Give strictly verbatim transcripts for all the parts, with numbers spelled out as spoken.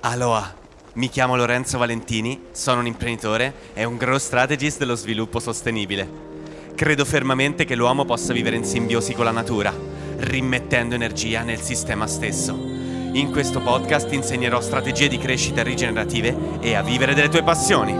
Aloha, mi chiamo Lorenzo Valentini, sono un imprenditore e un growth strategist dello sviluppo sostenibile. Credo fermamente che l'uomo possa vivere in simbiosi con la natura, rimettendo energia nel sistema stesso. In questo podcast ti insegnerò strategie di crescita rigenerative e a vivere delle tue passioni.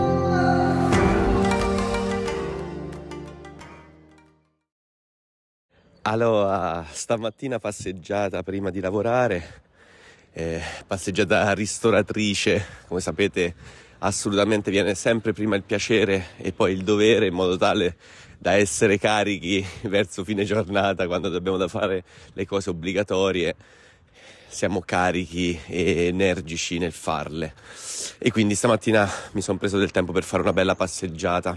Allora, stamattina passeggiata prima di lavorare, eh, passeggiata ristoratrice. Come sapete, assolutamente viene sempre prima il piacere e poi il dovere, in modo tale da essere carichi verso fine giornata, quando dobbiamo da fare le cose obbligatorie, siamo carichi e energici nel farle. E quindi stamattina mi sono preso del tempo per fare una bella passeggiata.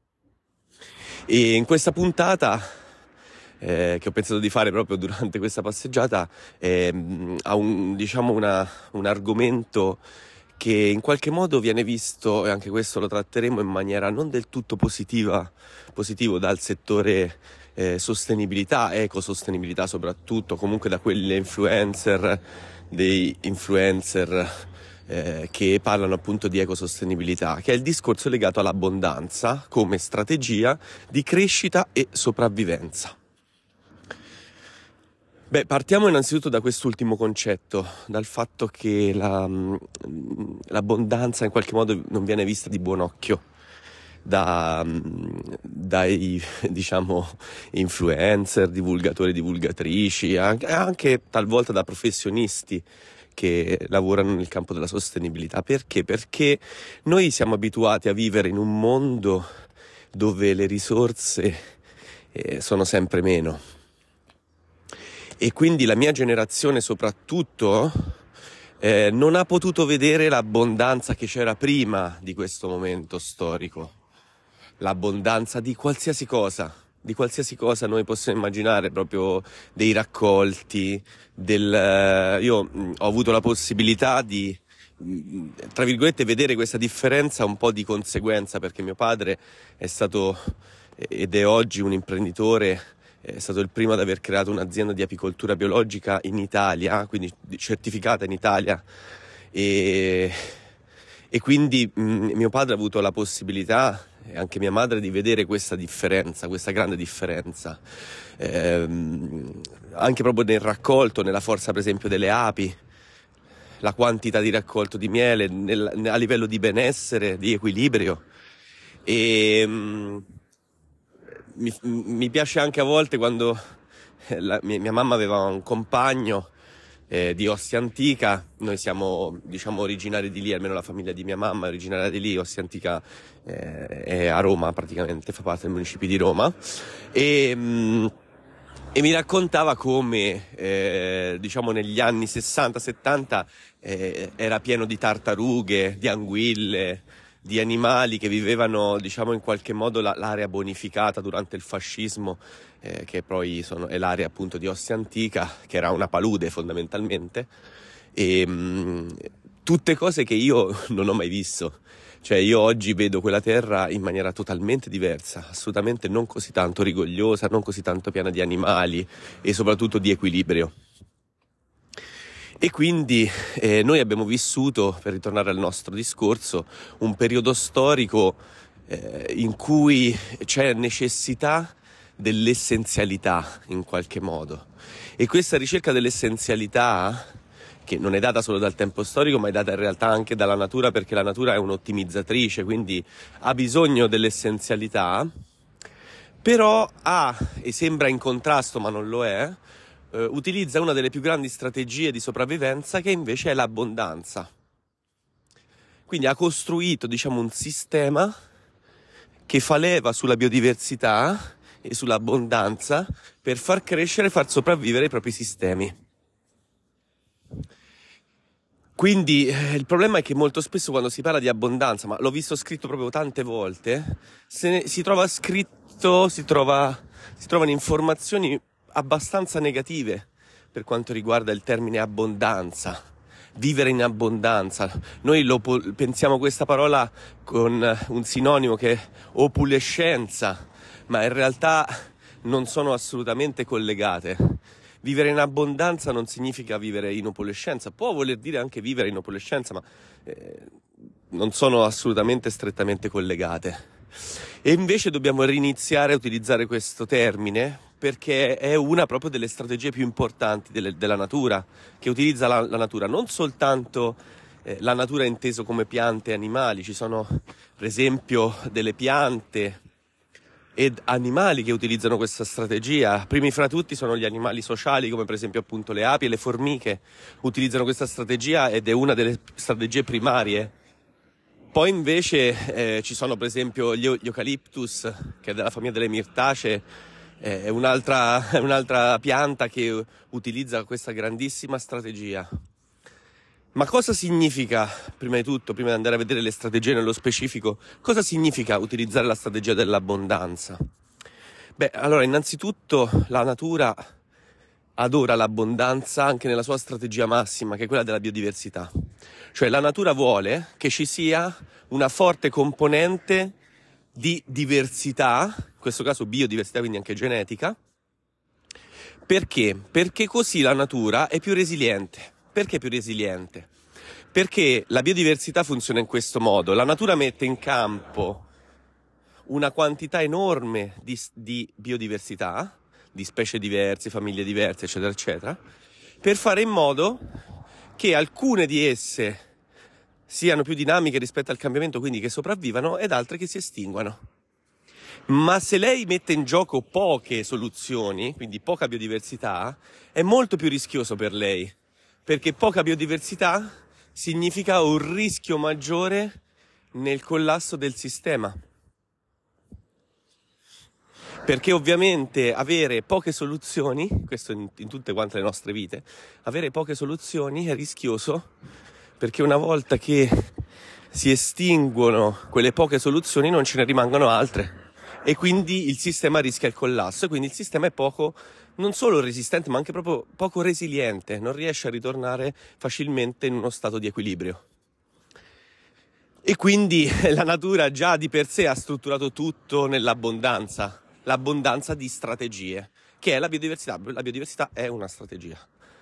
E in questa puntata Eh, che ho pensato di fare proprio durante questa passeggiata, eh, ha un, diciamo una, un argomento che in qualche modo viene visto, e anche questo lo tratteremo in maniera non del tutto positiva, positivo dal settore eh, sostenibilità, ecosostenibilità soprattutto, comunque da quegli influencer, dei influencer eh, che parlano appunto di ecosostenibilità, che è il discorso legato all'abbondanza come strategia di crescita e sopravvivenza. Beh, partiamo innanzitutto da quest'ultimo concetto, dal fatto che la, l'abbondanza in qualche modo non viene vista di buon occhio da, dai, diciamo, influencer, divulgatori, divulgatrici, anche, anche talvolta da professionisti che lavorano nel campo della sostenibilità. Perché? Perché noi siamo abituati a vivere in un mondo dove le risorse eh, sono sempre meno. E quindi la mia generazione soprattutto eh, non ha potuto vedere l'abbondanza che c'era prima di questo momento storico. L'abbondanza di qualsiasi cosa, di qualsiasi cosa noi possiamo immaginare, proprio dei raccolti, del... Io mh, ho avuto la possibilità di, mh, tra virgolette, vedere questa differenza un po' di conseguenza, perché mio padre è stato ed è oggi un imprenditore. È stato il primo ad aver creato un'azienda di apicoltura biologica in Italia, quindi certificata in Italia, e, e quindi mh, mio padre ha avuto la possibilità, e anche mia madre, di vedere questa differenza, questa grande differenza, ehm, anche proprio nel raccolto, nella forza per esempio delle api, la quantità di raccolto di miele, nel, a livello di benessere, di equilibrio. E... Mh, Mi, mi piace anche a volte quando la, mia, mia mamma aveva un compagno eh, di Ostia Antica. Noi siamo, diciamo, originari di lì, almeno la famiglia di mia mamma è originaria di lì. Ostia Antica eh, è a Roma praticamente, fa parte del municipio di Roma, e, mh, e mi raccontava come eh, diciamo negli anni sessanta settanta eh, era pieno di tartarughe, di anguille, di animali che vivevano, diciamo, in qualche modo la, l'area bonificata durante il fascismo, eh, che poi sono, è l'area appunto di Ostia Antica, che era una palude fondamentalmente, e mh, tutte cose che io non ho mai visto. Cioè io oggi vedo quella terra in maniera totalmente diversa, assolutamente non così tanto rigogliosa, non così tanto piena di animali e soprattutto di equilibrio. E quindi eh, noi abbiamo vissuto, per ritornare al nostro discorso, un periodo storico eh, in cui c'è necessità dell'essenzialità in qualche modo. E questa ricerca dell'essenzialità, che non è data solo dal tempo storico, ma è data in realtà anche dalla natura, perché la natura è un'ottimizzatrice, quindi ha bisogno dell'essenzialità, però ha, e sembra in contrasto ma non lo è, Uh, utilizza una delle più grandi strategie di sopravvivenza, che invece è l'abbondanza. Quindi ha costruito, diciamo, un sistema che fa leva sulla biodiversità e sull'abbondanza per far crescere e far sopravvivere i propri sistemi. Quindi eh, il problema è che molto spesso quando si parla di abbondanza, ma l'ho visto scritto proprio tante volte, se ne, si trova scritto, si trova, si trovano informazioni abbastanza negative per quanto riguarda il termine abbondanza, vivere in abbondanza. Noi lo pensiamo questa parola con un sinonimo che è opulescenza, ma in realtà non sono assolutamente collegate. vivere in abbondanza non significa vivere in opulescenza, può voler dire anche vivere in opulescenza, ma eh, non sono assolutamente strettamente collegate. E invece dobbiamo riniziare a utilizzare questo termine perché è una proprio delle strategie più importanti delle, della natura, che utilizza la, la natura, non soltanto eh, la natura inteso come piante e animali. Ci sono per esempio delle piante ed animali che utilizzano questa strategia. Primi fra tutti sono gli animali sociali, come per esempio appunto le api e le formiche utilizzano questa strategia ed è una delle strategie primarie. Poi invece eh, ci sono per esempio gli, gli eucalyptus, che è della famiglia delle mirtacee, eh, è un'altra, è un'altra pianta che utilizza questa grandissima strategia. Ma cosa significa, prima di tutto, prima di andare a vedere le strategie nello specifico, cosa significa utilizzare la strategia dell'abbondanza? Beh, allora, innanzitutto la natura adora l'abbondanza anche nella sua strategia massima, che è quella della biodiversità. Cioè la natura vuole che ci sia una forte componente di diversità, in questo caso biodiversità, quindi anche genetica. Perché? Perché così la natura è più resiliente. Perché più resiliente? Perché la biodiversità funziona in questo modo. La natura mette in campo una quantità enorme di, di biodiversità, di specie diverse, famiglie diverse, eccetera, eccetera, per fare in modo che alcune di esse siano più dinamiche rispetto al cambiamento, quindi che sopravvivano, ed altre che si estinguano. Ma se lei mette in gioco poche soluzioni, quindi poca biodiversità, è molto più rischioso per lei, perché poca biodiversità significa un rischio maggiore nel collasso del sistema. Perché ovviamente avere poche soluzioni, questo in, in tutte quante le nostre vite, avere poche soluzioni è rischioso, perché una volta che si estinguono quelle poche soluzioni non ce ne rimangono altre e quindi il sistema rischia il collasso, e quindi il sistema è poco, non solo resistente ma anche proprio poco resiliente, non riesce a ritornare facilmente in uno stato di equilibrio. E quindi la natura già di per sé ha strutturato tutto nell'abbondanza, l'abbondanza di strategie, che è la biodiversità. La biodiversità è una strategia.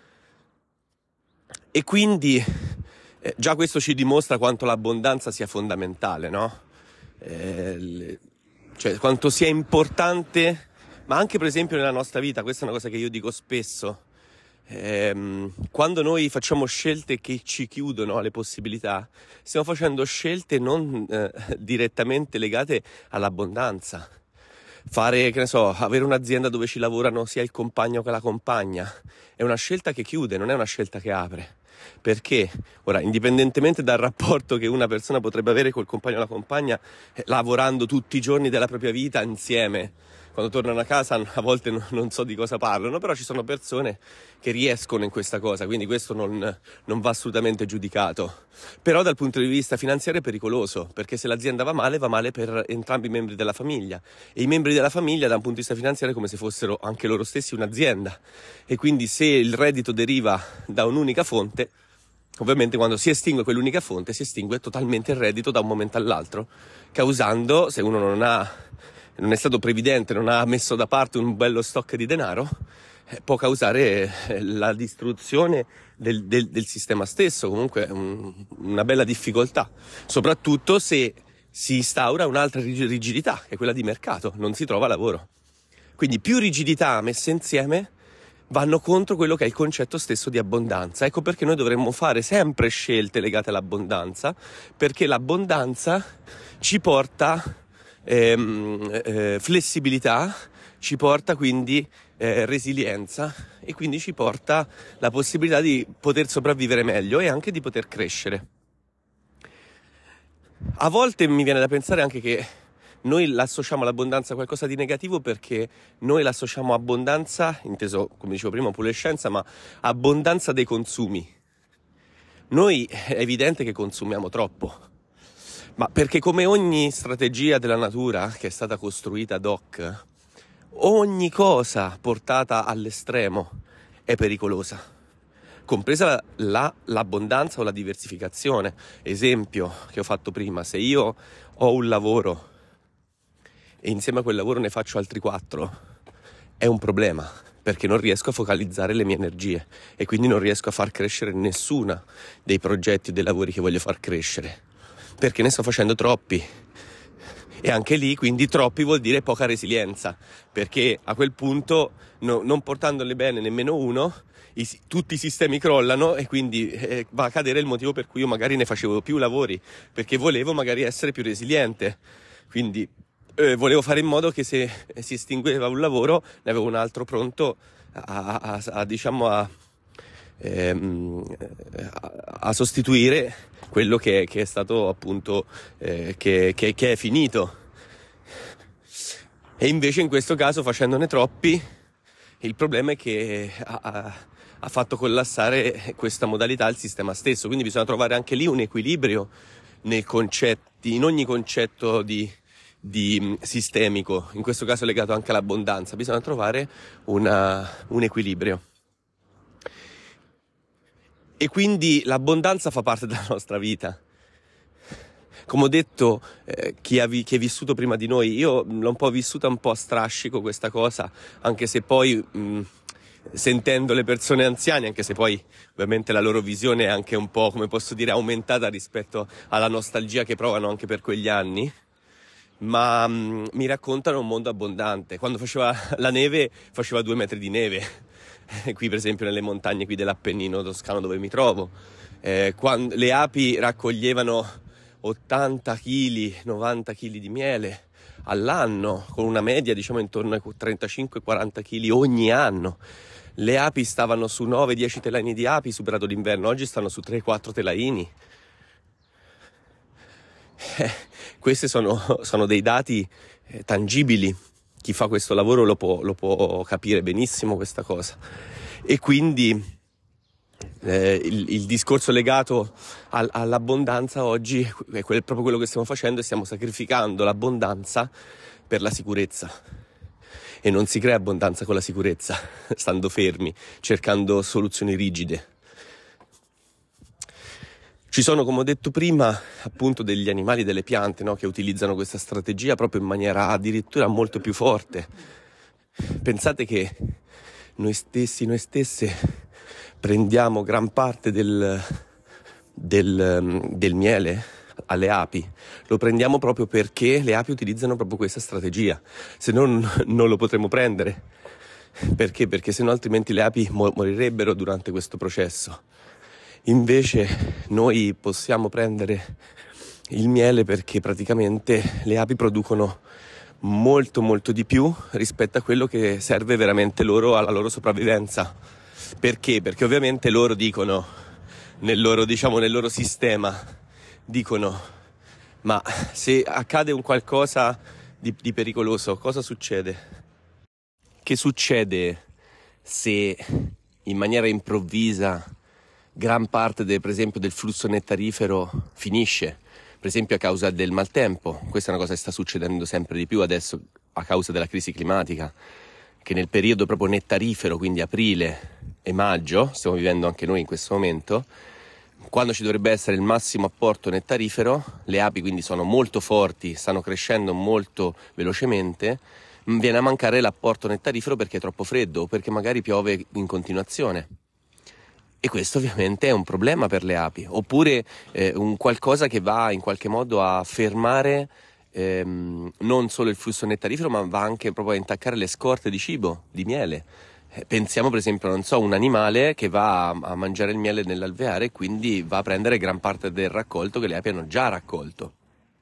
E quindi eh, già questo ci dimostra quanto l'abbondanza sia fondamentale, no? Eh, le, cioè quanto sia importante, ma anche per esempio nella nostra vita. Questa è una cosa che io dico spesso. Eh, quando noi facciamo scelte che ci chiudono alle possibilità, stiamo facendo scelte non eh, direttamente legate all'abbondanza. Fare, che ne so, avere un'azienda dove ci lavorano sia il compagno che la compagna è una scelta che chiude, non è una scelta che apre. Perché? Ora, indipendentemente dal rapporto che una persona potrebbe avere col compagno o la compagna, eh, lavorando tutti i giorni della propria vita insieme, quando tornano a casa a volte non so di cosa parlano, però ci sono persone che riescono in questa cosa, quindi questo non, non va assolutamente giudicato. Però dal punto di vista finanziario è pericoloso, perché se l'azienda va male, va male per entrambi i membri della famiglia, e i membri della famiglia da un punto di vista finanziario è come se fossero anche loro stessi un'azienda, e quindi se il reddito deriva da un'unica fonte, ovviamente quando si estingue quell'unica fonte si estingue totalmente il reddito da un momento all'altro, causando, se uno non ha non è stato previdente, non ha messo da parte un bello stock di denaro, eh, può causare eh, la distruzione del, del, del sistema stesso, comunque un, una bella difficoltà, soprattutto se si instaura un'altra rigidità, che è quella di mercato, non si trova lavoro. Quindi più rigidità messe insieme vanno contro quello che è il concetto stesso di abbondanza. Ecco perché noi dovremmo fare sempre scelte legate all'abbondanza, perché l'abbondanza ci porta Ehm, eh, flessibilità, ci porta quindi eh, resilienza, e quindi ci porta la possibilità di poter sopravvivere meglio e anche di poter crescere. A volte mi viene da pensare anche che noi l'associamo all'abbondanza a qualcosa di negativo, perché noi l'associamo a abbondanza, inteso come dicevo prima opulescenza, ma abbondanza dei consumi. Noi è evidente che consumiamo troppo, ma perché come ogni strategia della natura che è stata costruita ad hoc, ogni cosa portata all'estremo è pericolosa, compresa la, l'abbondanza o la diversificazione. Esempio che ho fatto prima: se io ho un lavoro e insieme a quel lavoro ne faccio altri quattro, è un problema, perché non riesco a focalizzare le mie energie e quindi non riesco a far crescere nessuna dei progetti e dei lavori che voglio far crescere, perché ne sto facendo troppi. E anche lì, quindi, troppi vuol dire poca resilienza, perché a quel punto, no, non portandone bene nemmeno uno, i, tutti i sistemi crollano e quindi eh, va a cadere il motivo per cui io magari ne facevo più lavori, perché volevo magari essere più resiliente. Quindi eh, volevo fare in modo che se si estingueva un lavoro ne avevo un altro pronto a, a, a, a diciamo a, ehm, a, a sostituire quello che, che è stato appunto eh, che, che, che è finito. E invece in questo caso, facendone troppi, il problema è che ha, ha fatto collassare questa modalità al sistema stesso, quindi bisogna trovare anche lì un equilibrio nei concetti, in ogni concetto di, di sistemico, in questo caso legato anche all'abbondanza, bisogna trovare una, un equilibrio. E quindi l'abbondanza fa parte della nostra vita. Come ho detto, eh, chi, ha vi, chi è vissuto prima di noi, io l'ho un po' vissuta un po' a strascico questa cosa, anche se poi mh, sentendo le persone anziane, anche se poi ovviamente la loro visione è anche un po', come posso dire, aumentata rispetto alla nostalgia che provano anche per quegli anni, ma mh, mi raccontano un mondo abbondante. Quando faceva la neve, faceva due metri di neve. Qui per esempio nelle montagne qui dell'Appennino toscano dove mi trovo, eh, quando le api raccoglievano ottanta chili, novanta chili di miele all'anno, con una media diciamo intorno ai trentacinque quaranta chili ogni anno. Le api stavano su nove dieci telaini di api superato l'inverno, oggi stanno su tre quattro telaini. Eh, questi sono, sono dei dati eh, tangibili. Chi fa questo lavoro lo può, lo può capire benissimo questa cosa. E quindi eh, il, il discorso legato al, all'abbondanza oggi è quel, proprio quello che stiamo facendo, e stiamo sacrificando l'abbondanza per la sicurezza. E non si crea abbondanza con la sicurezza, stando fermi, cercando soluzioni rigide. Ci sono, come ho detto prima, appunto degli animali, delle piante, no, che utilizzano questa strategia proprio in maniera addirittura molto più forte. Pensate che noi stessi, noi stesse prendiamo gran parte del, del, del miele alle api, lo prendiamo proprio perché le api utilizzano proprio questa strategia, se no non lo potremmo prendere. Perché? Perché se no altrimenti le api morirebbero durante questo processo. Invece noi possiamo prendere il miele perché praticamente le api producono molto molto di più rispetto a quello che serve veramente loro alla loro sopravvivenza. Perché? Perché ovviamente loro dicono, nel loro, diciamo, nel loro sistema, dicono: ma se accade un qualcosa di, di pericoloso, cosa succede? Che succede se in maniera improvvisa gran parte de, per esempio del flusso nettarifero finisce, per esempio a causa del maltempo? Questa è una cosa che sta succedendo sempre di più adesso a causa della crisi climatica, che nel periodo proprio nettarifero, quindi aprile e maggio, stiamo vivendo anche noi in questo momento, quando ci dovrebbe essere il massimo apporto nettarifero, le api quindi sono molto forti, stanno crescendo molto velocemente, viene a mancare l'apporto nettarifero perché è troppo freddo o perché magari piove in continuazione. E questo ovviamente è un problema per le api, oppure eh, un qualcosa che va in qualche modo a fermare ehm, non solo il flusso nettarifero, ma va anche proprio a intaccare le scorte di cibo, di miele. Eh, pensiamo per esempio, non so, un animale che va a, a mangiare il miele nell'alveare e quindi va a prendere gran parte del raccolto che le api hanno già raccolto.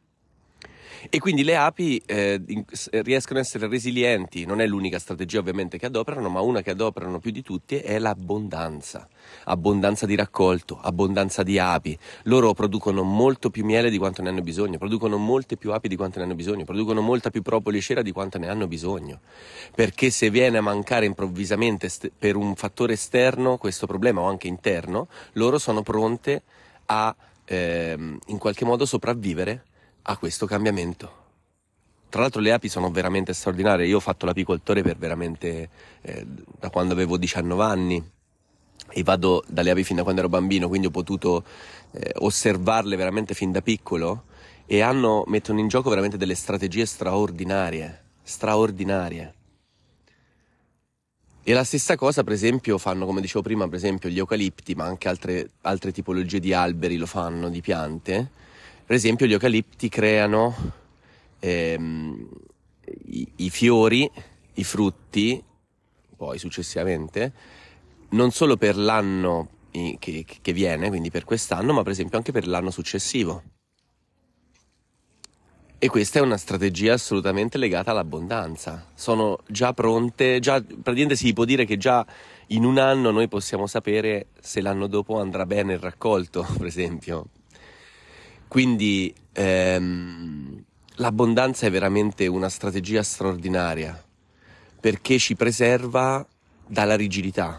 E quindi le api eh, in, riescono a essere resilienti. Non è l'unica strategia ovviamente che adoperano, ma una che adoperano più di tutti è l'abbondanza. Abbondanza di raccolto, abbondanza di api. Loro producono molto più miele di quanto ne hanno bisogno, producono molte più api di quanto ne hanno bisogno, producono molta più propoli e cera di quanto ne hanno bisogno. Perché se viene a mancare improvvisamente st- per un fattore esterno questo problema, o anche interno, loro sono pronte a ehm, in qualche modo sopravvivere a questo cambiamento. Tra l'altro le api sono veramente straordinarie. Io ho fatto l'apicoltore per veramente eh, da quando avevo diciannove anni e vado dalle api fin da quando ero bambino, quindi ho potuto eh, osservarle veramente fin da piccolo, e hanno mettono in gioco veramente delle strategie straordinarie, straordinarie. E la stessa cosa, per esempio, fanno, come dicevo prima, per esempio gli eucalipti, ma anche altre, altre tipologie di alberi lo fanno, di piante. Per esempio gli eucalipti creano ehm, i, i fiori, i frutti, poi successivamente, non solo per l'anno che, che viene, quindi per quest'anno, ma per esempio anche per l'anno successivo. E questa è una strategia assolutamente legata all'abbondanza. Sono già pronte, già praticamente si può dire che già in un anno noi possiamo sapere se l'anno dopo andrà bene il raccolto, per esempio. Quindi ehm, l'abbondanza è veramente una strategia straordinaria, perché ci preserva dalla rigidità.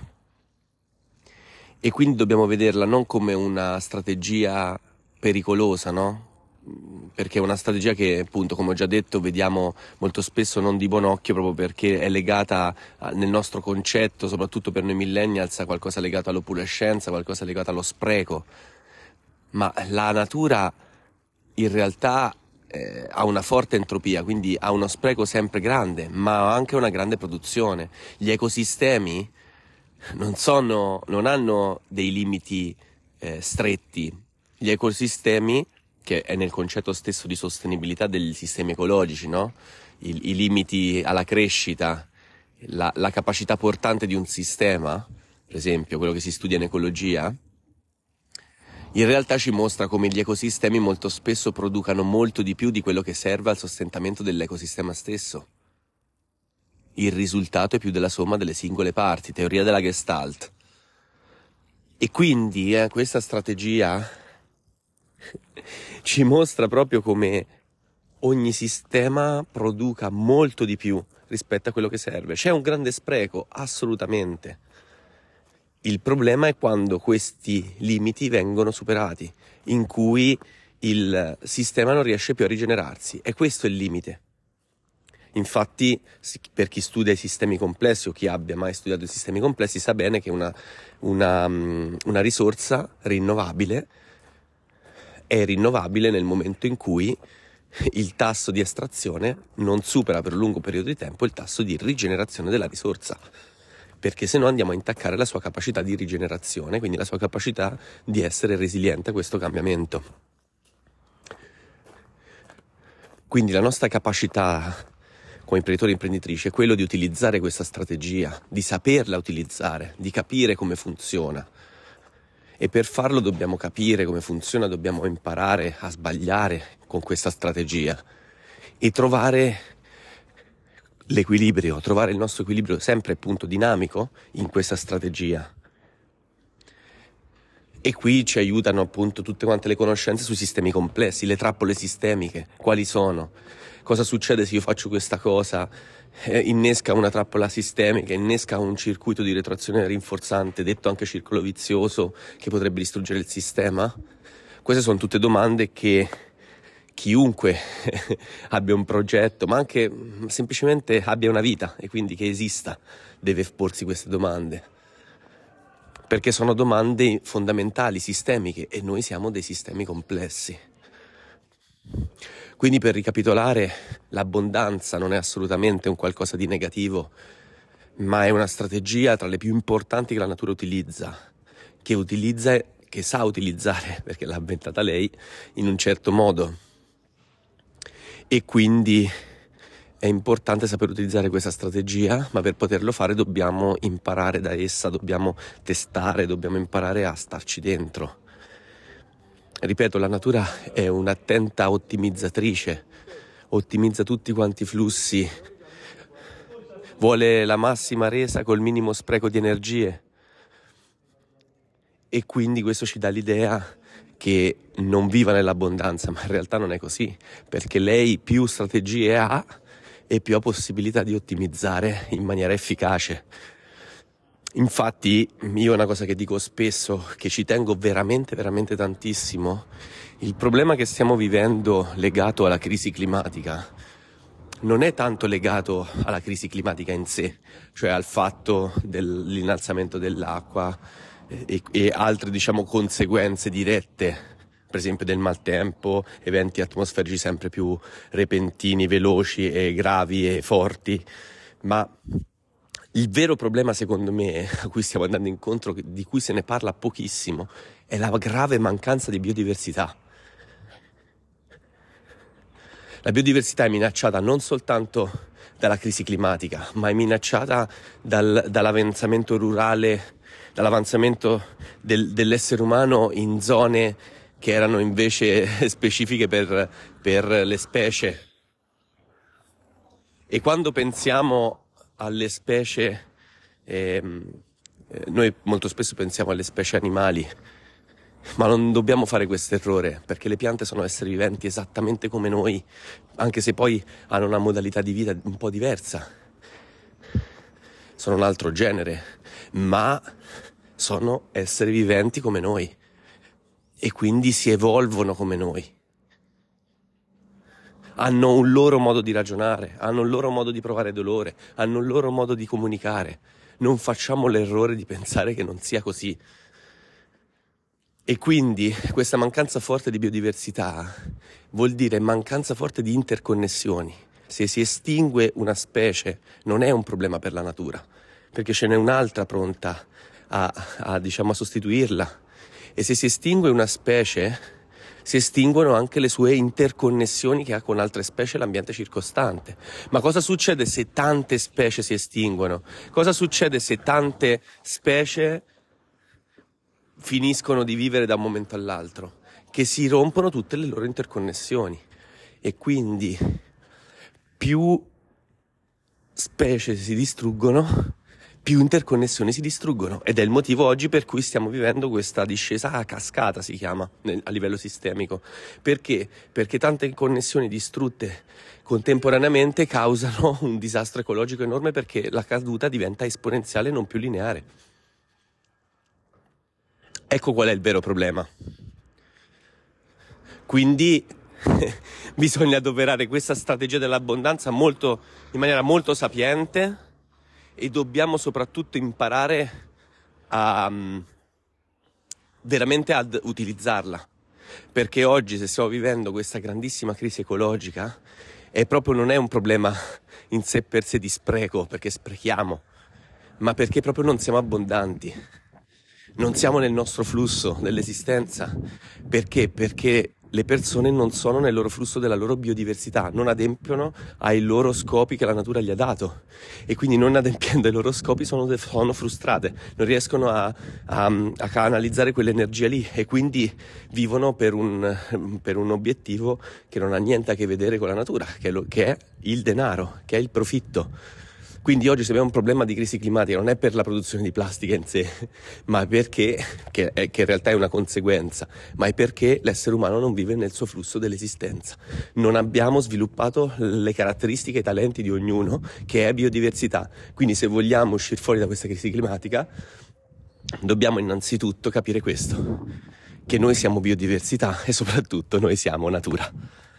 E quindi dobbiamo vederla non come una strategia pericolosa, no? Perché è una strategia che, appunto, come ho già detto, vediamo molto spesso non di buon occhio, proprio perché è legata a, nel nostro concetto, soprattutto per noi millennials, a qualcosa legato all'opulescenza, qualcosa legato allo spreco. Ma la natura in realtà eh, ha una forte entropia, quindi ha uno spreco sempre grande, ma ha anche una grande produzione. Gli ecosistemi non sono, non hanno dei limiti eh, stretti. Gli ecosistemi, che è nel concetto stesso di sostenibilità degli sistemi ecologici, no? I, i limiti alla crescita, la, la capacità portante di un sistema, per esempio quello che si studia in ecologia, in realtà ci mostra come gli ecosistemi molto spesso producano molto di più di quello che serve al sostentamento dell'ecosistema stesso. Il risultato è più della somma delle singole parti, teoria della Gestalt. E quindi eh, questa strategia ci mostra proprio come ogni sistema produca molto di più rispetto a quello che serve. C'è un grande spreco, assolutamente. Il problema è quando questi limiti vengono superati, in cui il sistema non riesce più a rigenerarsi. E questo è il limite. Infatti, per chi studia i sistemi complessi o chi abbia mai studiato i sistemi complessi sa bene che una, una, una risorsa rinnovabile è rinnovabile nel momento in cui il tasso di estrazione non supera per un lungo periodo di tempo il tasso di rigenerazione della risorsa, perché se no andiamo a intaccare la sua capacità di rigenerazione, quindi la sua capacità di essere resiliente a questo cambiamento. Quindi la nostra capacità come imprenditori e imprenditrici è quello di utilizzare questa strategia, di saperla utilizzare, di capire come funziona. E per farlo dobbiamo capire come funziona, dobbiamo imparare a sbagliare con questa strategia e trovare l'equilibrio, trovare il nostro equilibrio sempre appunto dinamico in questa strategia. E qui ci aiutano appunto tutte quante le conoscenze sui sistemi complessi, le trappole sistemiche, quali sono, cosa succede se io faccio questa cosa, eh, innesca una trappola sistemica, innesca un circuito di retroazione rinforzante, detto anche circolo vizioso, che potrebbe distruggere il sistema. Queste sono tutte domande che chiunque abbia un progetto, ma anche semplicemente abbia una vita e quindi che esista, deve porsi queste domande. Perché sono domande fondamentali, sistemiche, e noi siamo dei sistemi complessi. Quindi, per ricapitolare, l'abbondanza non è assolutamente un qualcosa di negativo, ma è una strategia tra le più importanti che la natura utilizza, che utilizza, che sa utilizzare, perché l'ha inventata lei, in un certo modo. E quindi è importante saper utilizzare questa strategia, ma per poterlo fare dobbiamo imparare da essa, dobbiamo testare, dobbiamo imparare a starci dentro. Ripeto, la natura è un'attenta ottimizzatrice, ottimizza tutti quanti i flussi, vuole la massima resa col minimo spreco di energie. E quindi questo ci dà l'idea che non viva nell'abbondanza, ma in realtà non è così, perché lei più strategie ha e più ha possibilità di ottimizzare in maniera efficace. Infatti, io una cosa che dico spesso, che ci tengo veramente, veramente tantissimo, il problema che stiamo vivendo legato alla crisi climatica non è tanto legato alla crisi climatica in sé, cioè al fatto dell'innalzamento dell'acqua e, e altre, diciamo, conseguenze dirette, per esempio del maltempo, eventi atmosferici sempre più repentini, veloci e gravi e forti, ma Il vero problema, secondo me, a cui stiamo andando incontro, di cui se ne parla pochissimo, è la grave mancanza di biodiversità. La biodiversità è minacciata non soltanto dalla crisi climatica, ma è minacciata dal, dall'avanzamento rurale, dall'avanzamento del, dell'essere umano in zone che erano invece specifiche per, per le specie. E quando pensiamo alle specie, ehm, noi molto spesso pensiamo alle specie animali, ma non dobbiamo fare questo errore, perché le piante sono esseri viventi esattamente come noi, anche se poi hanno una modalità di vita un po' diversa. Sono un altro genere, ma sono esseri viventi come noi e quindi si evolvono come noi. Hanno un loro modo di ragionare, hanno un loro modo di provare dolore, hanno un loro modo di comunicare. Non facciamo l'errore di pensare che non sia così. E quindi questa mancanza forte di biodiversità vuol dire mancanza forte di interconnessioni. Se si estingue una specie non è un problema per la natura, perché ce n'è un'altra pronta a, a, diciamo, a sostituirla. E se si estingue una specie, si estinguono anche le sue interconnessioni che ha con altre specie e l'ambiente circostante. Ma cosa succede se tante specie si estinguono? Cosa succede se tante specie finiscono di vivere da un momento all'altro? Che si rompono tutte le loro interconnessioni. E quindi più specie si distruggono, più interconnessioni si distruggono, ed è il motivo oggi per cui stiamo vivendo questa discesa a cascata, si chiama, a livello sistemico. Perché? Perché tante connessioni distrutte contemporaneamente causano un disastro ecologico enorme, perché la caduta diventa esponenziale e non più lineare. Ecco qual è il vero problema. Quindi bisogna adoperare questa strategia dell'abbondanza molto, in maniera molto sapiente, e dobbiamo soprattutto imparare a um, veramente ad utilizzarla, perché oggi, se stiamo vivendo questa grandissima crisi ecologica, è proprio non è un problema in sé per sé di spreco, perché sprechiamo, ma perché proprio non siamo abbondanti, non siamo nel nostro flusso dell'esistenza. Perché? Perché le persone non sono nel loro flusso della loro biodiversità, non adempiono ai loro scopi che la natura gli ha dato, e quindi non adempiendo ai loro scopi sono, sono frustrate, non riescono a, a, a canalizzare quell'energia lì, e quindi vivono per un, per un obiettivo che non ha niente a che vedere con la natura, che è, lo, che è il denaro, che è il profitto. Quindi oggi se abbiamo un problema di crisi climatica non è per la produzione di plastica in sé, ma perché, che, è, che in realtà è una conseguenza, ma è perché l'essere umano non vive nel suo flusso dell'esistenza. Non abbiamo sviluppato le caratteristiche e i talenti di ognuno, che è biodiversità. Quindi se vogliamo uscire fuori da questa crisi climatica, dobbiamo innanzitutto capire questo, che noi siamo biodiversità e soprattutto noi siamo natura.